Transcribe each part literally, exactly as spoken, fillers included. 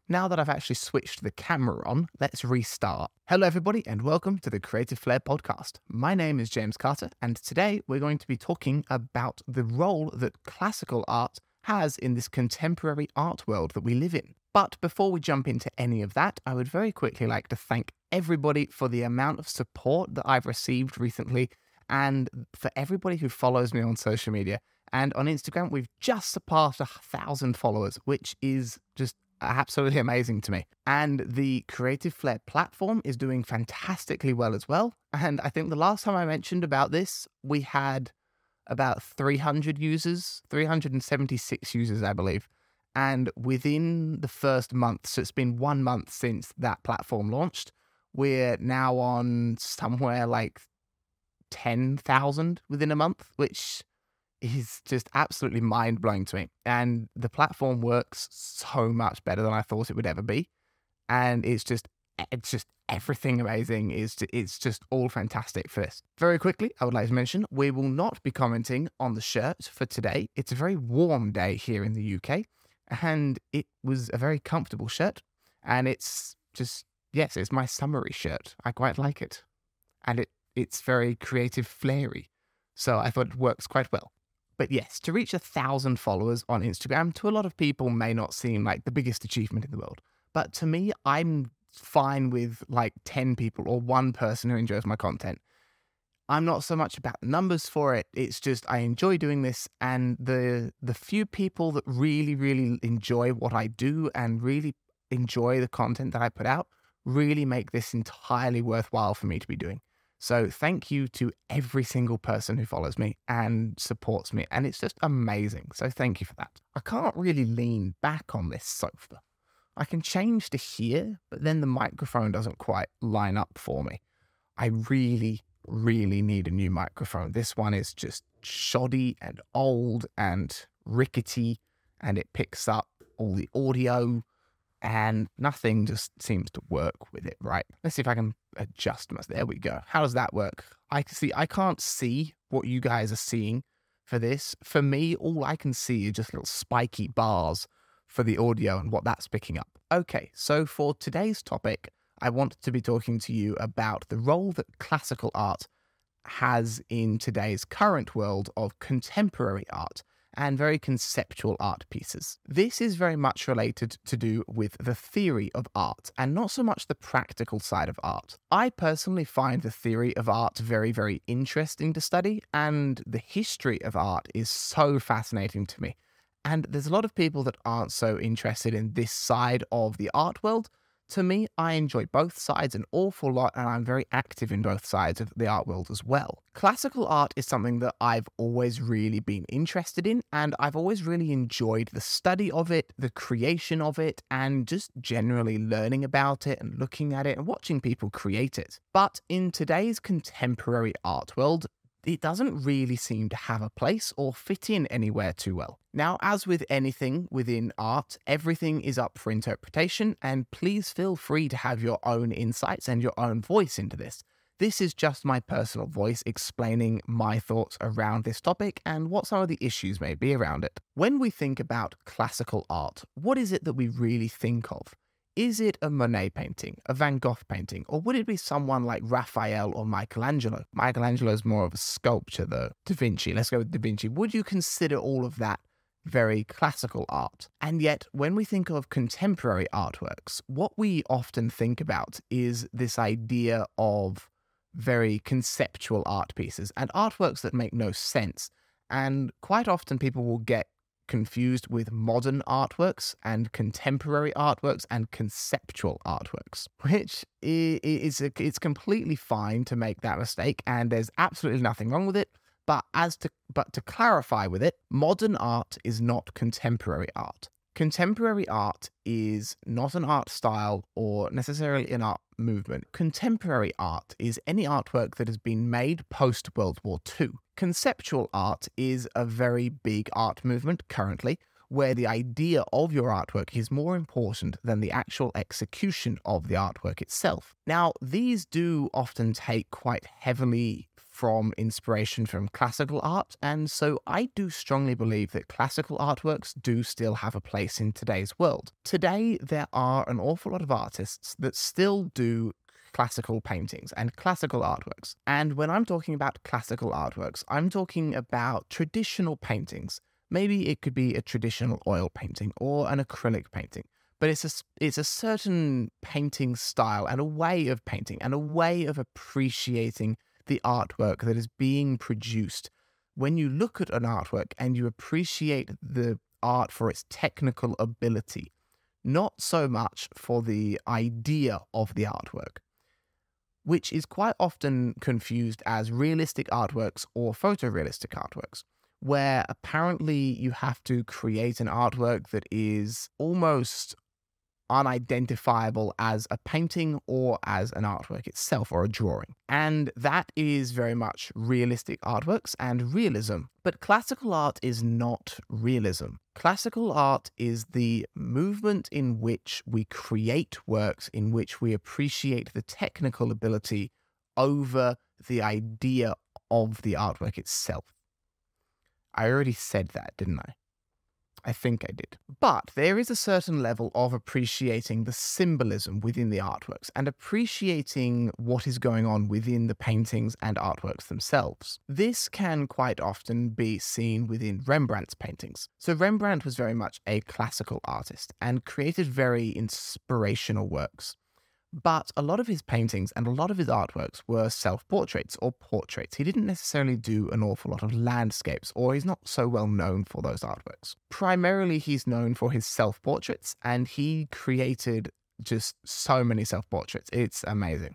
Now that I've actually switched the camera on, let's restart. Hello everybody and welcome to the Creative Flair podcast. My name is James Carter and today we're going to be talking about the role that classical art has in this contemporary art world that we live in. But before we jump into any of that, I would very quickly like to thank everybody for the amount of support that I've received recently and for everybody who follows me on social media. And on Instagram, we've just surpassed a thousand followers, which is just absolutely amazing to me. And the Creative Flair platform is doing fantastically well as well. And I think the last time I mentioned about this, we had about three hundred users, three hundred seventy-six users, I believe. And within the first month, so it's been one month since that platform launched, we're now on somewhere like ten thousand within a month, which is just absolutely mind-blowing to me. And the platform works so much better than I thought it would ever be. And it's just it's just everything amazing. It's just, it's just all fantastic for this. Very quickly, I would like to mention, we will not be commenting on the shirt for today. It's a very warm day here in the U K, and it was a very comfortable shirt. And it's just, yes, it's my summery shirt. I quite like it. And it it's very creative flary. So I thought it works quite well. But yes, to reach a thousand followers on Instagram, to a lot of people may not seem like the biggest achievement in the world. But to me, I'm fine with like ten people or one person who enjoys my content. I'm not so much about the numbers for it. It's just I enjoy doing this, and the the few people that really, really enjoy what I do and really enjoy the content that I put out really make this entirely worthwhile for me to be doing. So thank you to every single person who follows me and supports me. And it's just amazing. So thank you for that. I can't really lean back on this sofa. I can change to here, but then the microphone doesn't quite line up for me. I really, really need a new microphone. This one is just shoddy and old and rickety, and it picks up all the audio and nothing just seems to work with it right. Let's see if I can adjust my... There we go. How does that work? I can see, I can't see what you guys are seeing for this. For me, all I can see are just little spiky bars for the audio and what that's picking up. Okay, so for today's topic, I want to be talking to you about the role that classical art has in today's current world of contemporary art and very conceptual art pieces. This is very much related to do with the theory of art and not so much the practical side of art. I personally find the theory of art very, very interesting to study, and the history of art is so fascinating to me. And there's a lot of people that aren't so interested in this side of the art world. To me, I enjoy both sides an awful lot, and I'm very active in both sides of the art world as well. Classical art is something that I've always really been interested in, and I've always really enjoyed the study of it, the creation of it, and just generally learning about it and looking at it and watching people create it. But in today's contemporary art world, it doesn't really seem to have a place or fit in anywhere too well. Now, as with anything within art, everything is up for interpretation, and please feel free to have your own insights and your own voice into this. This is just my personal voice explaining my thoughts around this topic and what some of the issues may be around it. When we think about classical art, what is it that we really think of? Is it a Monet painting, a Van Gogh painting, or would it be someone like Raphael or Michelangelo? Michelangelo is more of a sculpture though. Da Vinci, let's go with Da Vinci. Would you consider all of that very classical art? And yet, when we think of contemporary artworks, what we often think about is this idea of very conceptual art pieces and artworks that make no sense. And quite often people will get confused with modern artworks and contemporary artworks and conceptual artworks, which is it's completely fine to make that mistake, and there's absolutely nothing wrong with it. But as to but to clarify with it, modern art is not contemporary art. Contemporary art is not an art style or necessarily an art movement. Contemporary art is any artwork that has been made post-World War Two. Conceptual art is a very big art movement currently, where the idea of your artwork is more important than the actual execution of the artwork itself. Now, these do often take quite heavily from inspiration from classical art, and so I do strongly believe that classical artworks do still have a place in today's world. Today, there are an awful lot of artists that still do classical paintings and classical artworks. And when I'm talking about classical artworks, I'm talking about traditional paintings. Maybe it could be a traditional oil painting or an acrylic painting. But it's a, it's a certain painting style and a way of painting and a way of appreciating the artwork that is being produced. When you look at an artwork and you appreciate the art for its technical ability, not so much for the idea of the artwork, which is quite often confused as realistic artworks or photorealistic artworks, where apparently you have to create an artwork that is almost unidentifiable as a painting or as an artwork itself or a drawing. And that is very much realistic artworks and realism. But classical art is not realism. Classical art is the movement in which we create works in which we appreciate the technical ability over the idea of the artwork itself. I already said that, didn't I? I think I did. But there is a certain level of appreciating the symbolism within the artworks and appreciating what is going on within the paintings and artworks themselves. This can quite often be seen within Rembrandt's paintings. So Rembrandt was very much a classical artist and created very inspirational works. But a lot of his paintings and a lot of his artworks were self-portraits or portraits. He didn't necessarily do an awful lot of landscapes, or he's not so well known for those artworks. Primarily, he's known for his self-portraits, and he created just so many self-portraits. It's amazing.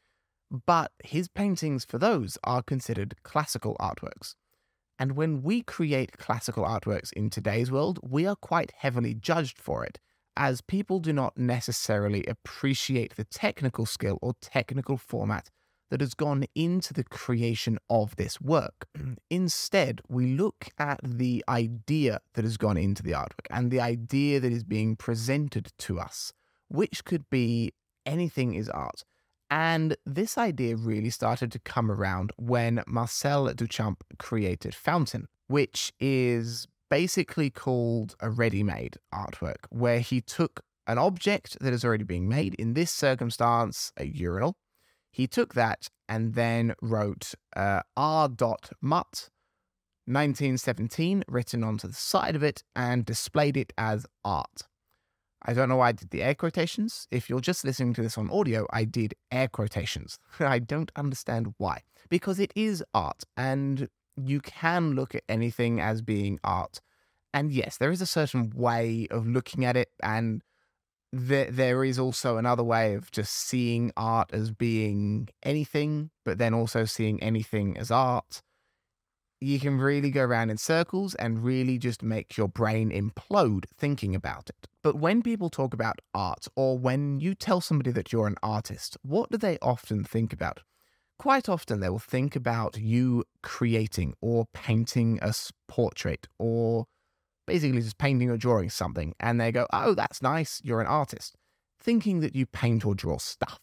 But his paintings for those are considered classical artworks. And when we create classical artworks in today's world, we are quite heavily judged for it, as people do not necessarily appreciate the technical skill or technical format that has gone into the creation of this work. Instead, we look at the idea that has gone into the artwork and the idea that is being presented to us, which could be anything is art. And this idea really started to come around when Marcel Duchamp created Fountain, which is basically called a ready-made artwork, where he took an object that is already being made, in this circumstance, a urinal. He took that and then wrote uh, R. Mutt, nineteen seventeen, written onto the side of it and displayed it as art. I don't know why I did the air quotations. If you're just listening to this on audio, I did air quotations. I don't understand why. Because it is art, and you can look at anything as being art. And yes, there is a certain way of looking at it, and there, there is also another way of just seeing art as being anything, but then also seeing anything as art. You can really go around in circles and really just make your brain implode thinking about it. But when people talk about art, or when you tell somebody that you're an artist, what do they often think about? Quite often they will think about you creating or painting a portrait, or basically just painting or drawing something, and they go, oh, that's nice, you're an artist, thinking that you paint or draw stuff.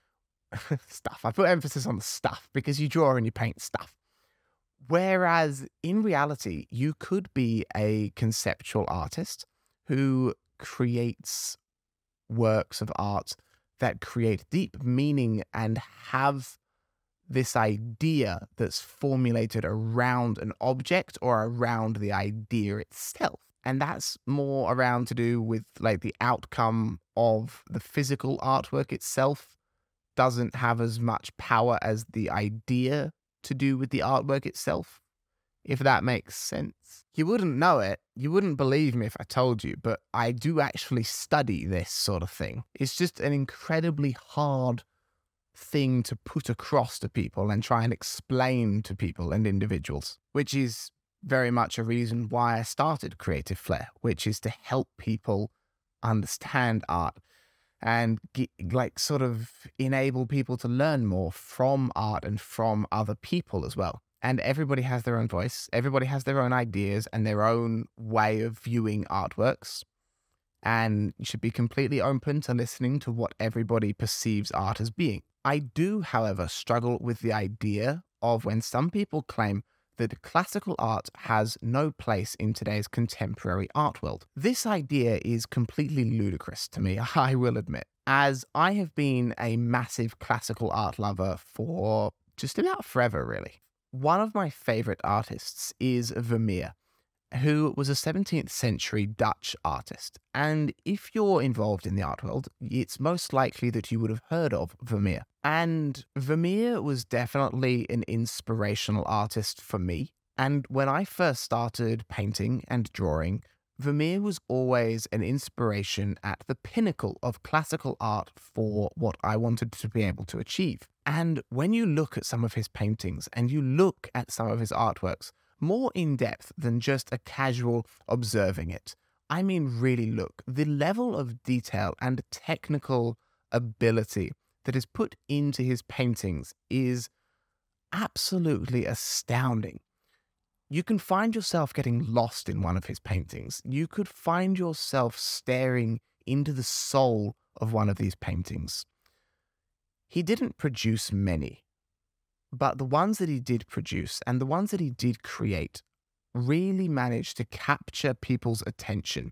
Stuff. I put emphasis on the stuff because you draw and you paint stuff. Whereas in reality, you could be a conceptual artist who creates works of art that create deep meaning and have this idea that's formulated around an object or around the idea itself. And that's more around to do with like the outcome of the physical artwork itself doesn't have as much power as the idea to do with the artwork itself, if that makes sense. You wouldn't know it, you wouldn't believe me if I told you, but I do actually study this sort of thing. It's just an incredibly hard thing to put across to people and try and explain to people and individuals, which is very much a reason why I started Creative Flair, which is to help people understand art and get, like sort of enable people to learn more from art and from other people as well. And everybody has their own voice, everybody has their own ideas and their own way of viewing artworks. And you should be completely open to listening to what everybody perceives art as being. I do, however, struggle with the idea of when some people claim that classical art has no place in today's contemporary art world. This idea is completely ludicrous to me, I will admit, as I have been a massive classical art lover for just about forever, really. One of my favorite artists is Vermeer, who was a seventeenth century Dutch artist. And if you're involved in the art world, it's most likely that you would have heard of Vermeer. And Vermeer was definitely an inspirational artist for me. And when I first started painting and drawing, Vermeer was always an inspiration at the pinnacle of classical art for what I wanted to be able to achieve. And when you look at some of his paintings and you look at some of his artworks, more in depth than just a casual observing it. I mean, really look, the level of detail and technical ability that is put into his paintings is absolutely astounding. You can find yourself getting lost in one of his paintings. You could find yourself staring into the soul of one of these paintings. He didn't produce many, but the ones that he did produce and the ones that he did create really managed to capture people's attention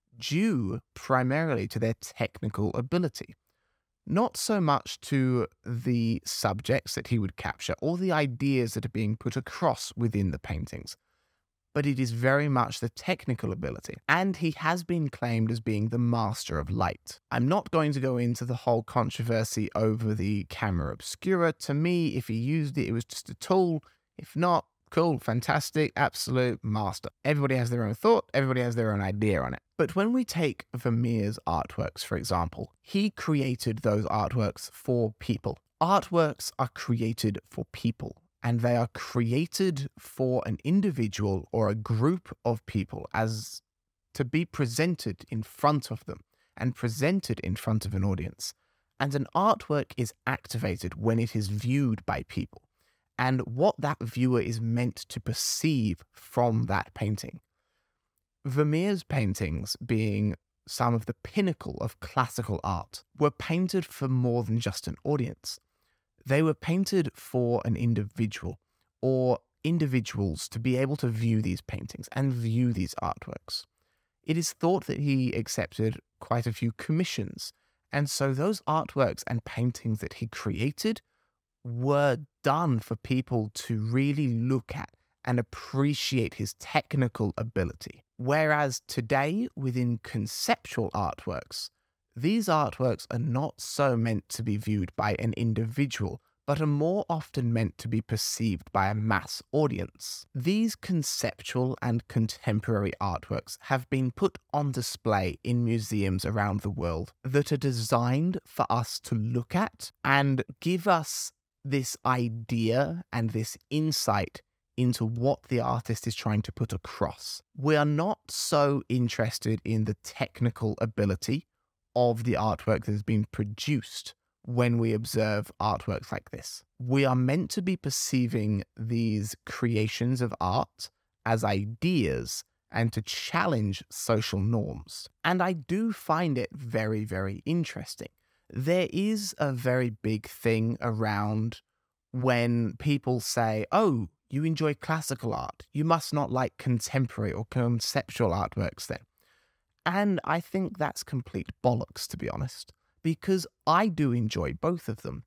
due primarily to their technical ability. Not so much to the subjects that he would capture or the ideas that are being put across within the paintings, but it is very much the technical ability. And he has been claimed as being the master of light. I'm not going to go into the whole controversy over the camera obscura. To me, if he used it, it was just a tool. If not, cool, fantastic, absolute master. Everybody has their own thought. Everybody has their own idea on it. But when we take Vermeer's artworks, for example, he created those artworks for people. Artworks are created for people. And they are created for an individual or a group of people as to be presented in front of them and presented in front of an audience. And an artwork is activated when it is viewed by people and what that viewer is meant to perceive from that painting. Vermeer's paintings, being some of the pinnacle of classical art, were painted for more than just an audience. They were painted for an individual or individuals to be able to view these paintings and view these artworks. It is thought that he accepted quite a few commissions, and so those artworks and paintings that he created were done for people to really look at and appreciate his technical ability. Whereas today, within conceptual artworks, these artworks are not so meant to be viewed by an individual, but are more often meant to be perceived by a mass audience. These conceptual and contemporary artworks have been put on display in museums around the world that are designed for us to look at and give us this idea and this insight into what the artist is trying to put across. We are not so interested in the technical ability of the artwork that has been produced when we observe artworks like this. We are meant to be perceiving these creations of art as ideas and to challenge social norms. And I do find it very, very interesting. There is a very big thing around when people say, oh, you enjoy classical art, you must not like contemporary or conceptual artworks then. And I think that's complete bollocks, to be honest, because I do enjoy both of them.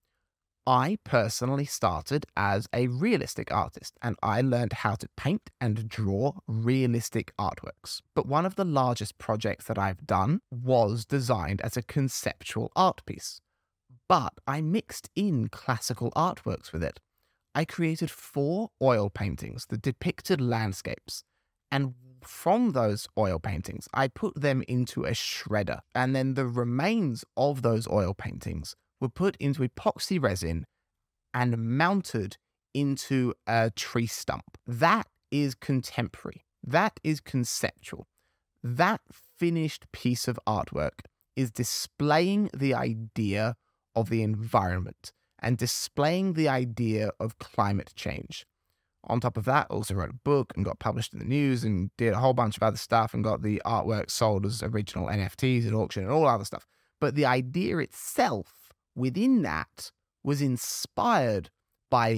I personally started as a realistic artist, and I learned how to paint and draw realistic artworks. But one of the largest projects that I've done was designed as a conceptual art piece. But I mixed in classical artworks with it. I created four oil paintings that depicted landscapes, and from those oil paintings, I put them into a shredder, and then the remains of those oil paintings were put into epoxy resin and mounted into a tree stump. That is contemporary. That is conceptual. That finished piece of artwork is displaying the idea of the environment and displaying the idea of climate change. On top of that, also wrote a book and got published in the news and did a whole bunch of other stuff and got the artwork sold as original N F Ts at auction and all other stuff. But the idea itself within that was inspired by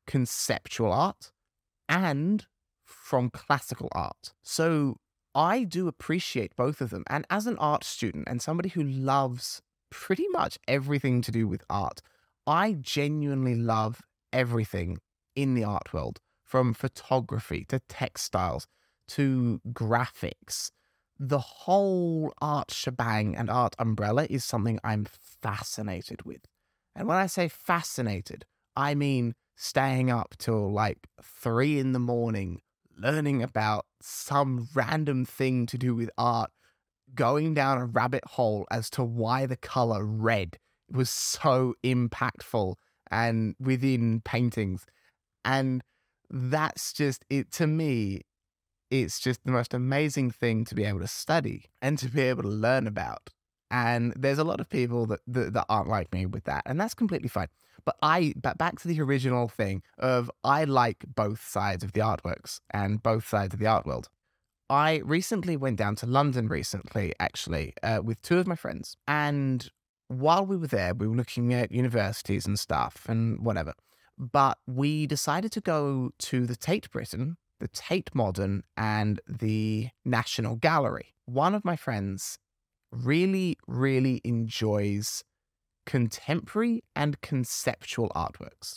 conceptual art and from classical art. So I do appreciate both of them. And as an art student and somebody who loves pretty much everything to do with art, I genuinely love everything in the art world, from photography to textiles to graphics. The whole art shebang and art umbrella is something I'm fascinated with. And when I say fascinated, I mean staying up till like three in the morning, learning about some random thing to do with art, going down a rabbit hole as to why the color red was so impactful and within paintings. And that's just it to me. It's just the most amazing thing to be able to study and to be able to learn about. And there's a lot of people that, that, that aren't like me with that, and that's completely fine. But I, but back to the original thing of I like both sides of the artworks and both sides of the art world. I recently went down to London recently, actually, uh, with two of my friends. And while we were there, we were looking at universities and stuff and whatever. But we decided to go to the Tate Britain, the Tate Modern, and the National Gallery. One of my friends really, really enjoys contemporary and conceptual artworks.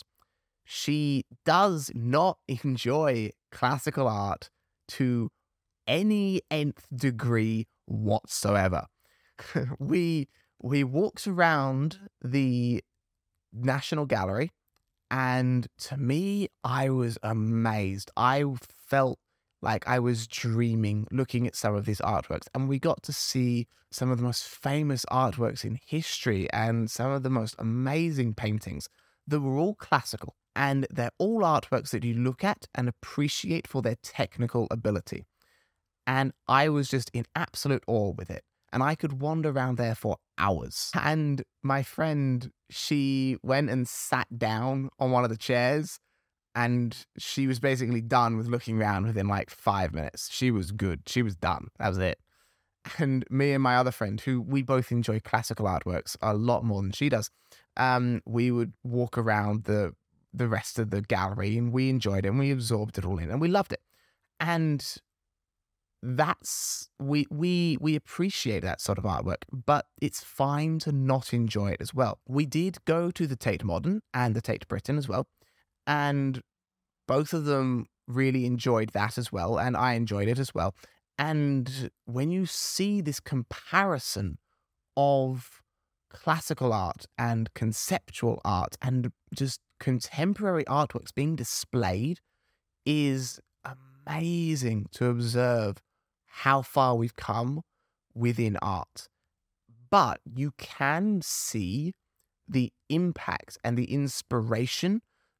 She does not enjoy classical art to any nth degree whatsoever. we we walked around the National Gallery, and to me, I was amazed. I felt like I was dreaming looking at some of these artworks, and we got to see some of the most famous artworks in history and some of the most amazing paintings that were all classical, and they're all artworks that you look at and appreciate for their technical ability. And I was just in absolute awe with it. And I could wander around there for hours. And my friend, she went and sat down on one of the chairs, and she was basically done with looking around within like five minutes. She was good. She was done. That was it. And me and my other friend, who we both enjoy classical artworks a lot more than she does, um, we would walk around the the rest of the gallery, and we enjoyed it, and we absorbed it all in, and we loved it. And that's we we we appreciate that sort of artwork, but it's fine to not enjoy it as well. We did go to the Tate Modern and the Tate Britain as well, and both of them really enjoyed that as well, and I enjoyed it as well. And when you see this comparison of classical art and conceptual art and just contemporary artworks being displayed, is amazing to observe how far we've come within art. But you can see the impact and the inspiration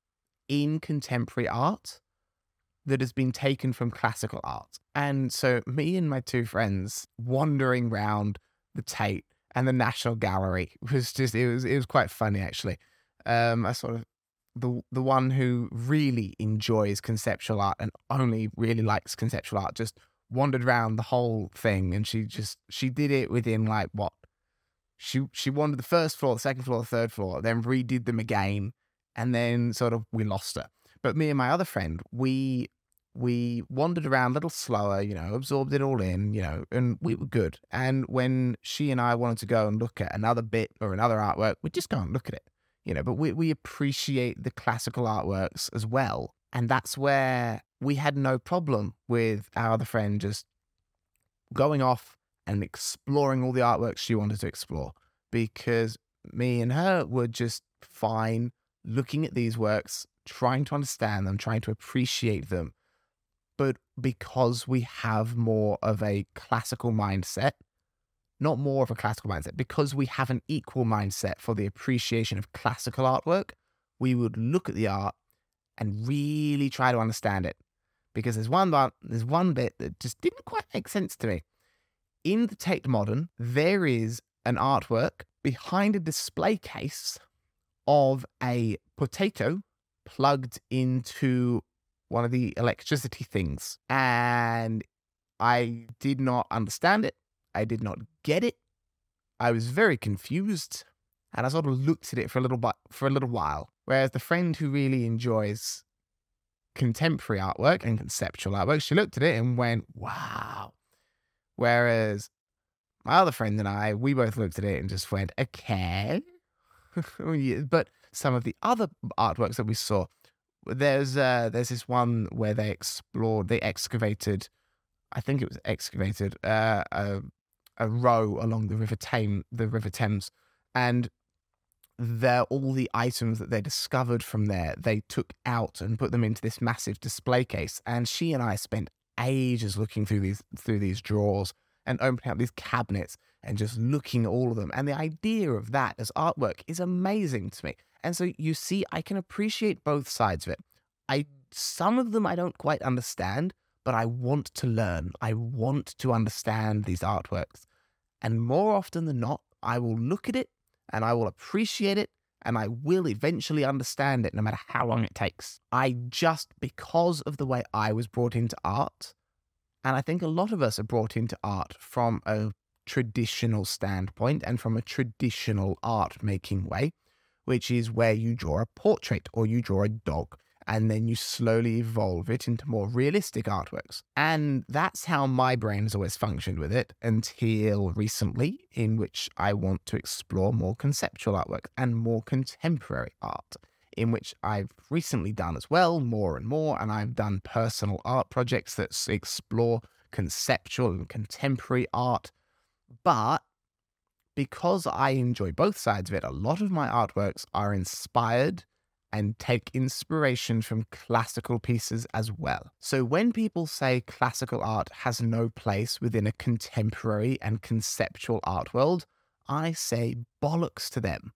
in contemporary art that has been taken from classical art. And so me and my two friends wandering around the Tate and the National Gallery was just, it was, it was quite funny actually. Um, I sort of, the the one who really enjoys conceptual art and only really likes conceptual art just wandered around the whole thing, and she just, she did it within like what? She, she wandered the first floor, the second floor, the third floor, then redid them again, and then sort of we lost her. But me and my other friend, we we wandered around a little slower, you know, absorbed it all in, you know, and we were good. And when she and I wanted to go and look at another bit or another artwork, we just can't look at it, you know, but we, we appreciate the classical artworks as well. And that's where we had no problem with our other friend just going off and exploring all the artworks she wanted to explore, because me and her were just fine looking at these works, trying to understand them, trying to appreciate them. But because we have more of a classical mindset, not more of a classical mindset, because we have an equal mindset for the appreciation of classical artwork, we would look at the art and really try to understand it. Because there's one part, there's one bit that just didn't quite make sense to me. In the Tate Modern, there is an artwork behind a display case of a potato plugged into one of the electricity things. And I did not understand it. I did not get it. I was very confused. And I sort of looked at it for a little bit, for a little while. Whereas the friend who really enjoys contemporary artwork and conceptual artwork, she looked at it and went, wow. Whereas my other friend and I, we both looked at it and just went, okay. But some of the other artworks that we saw, there's uh, there's this one where they explored, they excavated, I think it was excavated, uh, a, a row along the River Thames, the River Thames, and they're all the items that they discovered from there, they took out and put them into this massive display case. And she and I spent ages looking through these through these drawers and opening up these cabinets and just looking at all of them. And the idea of that as artwork is amazing to me. And so you see, I can appreciate both sides of it. I some of them I don't quite understand, but I want to learn. I want to understand these artworks. And more often than not, I will look at it and I will appreciate it and I will eventually understand it no matter how long it takes. I just, because of the way I was brought into art, and I think a lot of us are brought into art from a traditional standpoint and from a traditional art making way, which is where you draw a portrait or you draw a dog and then you slowly evolve it into more realistic artworks. And that's how my brain has always functioned with it until recently, in which I want to explore more conceptual artwork and more contemporary art, in which I've recently done as well, more and more, and I've done personal art projects that explore conceptual and contemporary art. But because I enjoy both sides of it, a lot of my artworks are inspired and take inspiration from classical pieces as well. So when people say classical art has no place within a contemporary and conceptual art world, I say bollocks to them.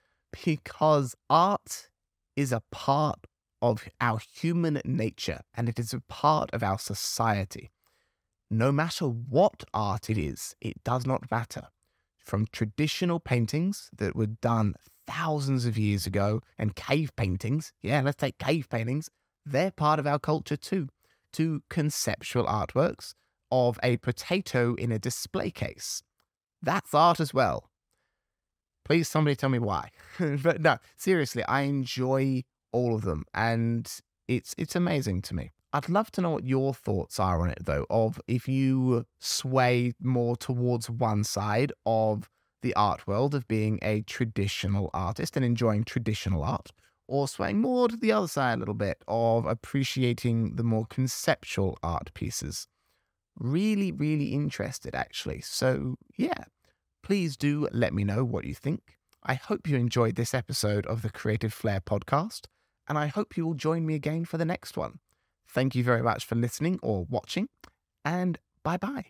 Because art is a part of our human nature and it is a part of our society. No matter what art it is, it does not matter. From traditional paintings that were done thousands of years ago, and cave paintings, yeah, let's take cave paintings, they're part of our culture too, to conceptual artworks of a potato in a display case. That's art as well. Please, somebody tell me why. But no, seriously, I enjoy all of them, and it's it's amazing to me. I'd love to know what your thoughts are on it, though, of if you sway more towards one side of the art world of being a traditional artist and enjoying traditional art, or swaying more to the other side a little bit of appreciating the more conceptual art pieces. Really, really interested, actually. So, yeah, please do let me know what you think. I hope you enjoyed this episode of the Creative Flair podcast, and I hope you will join me again for the next one. Thank you very much for listening or watching, and bye-bye.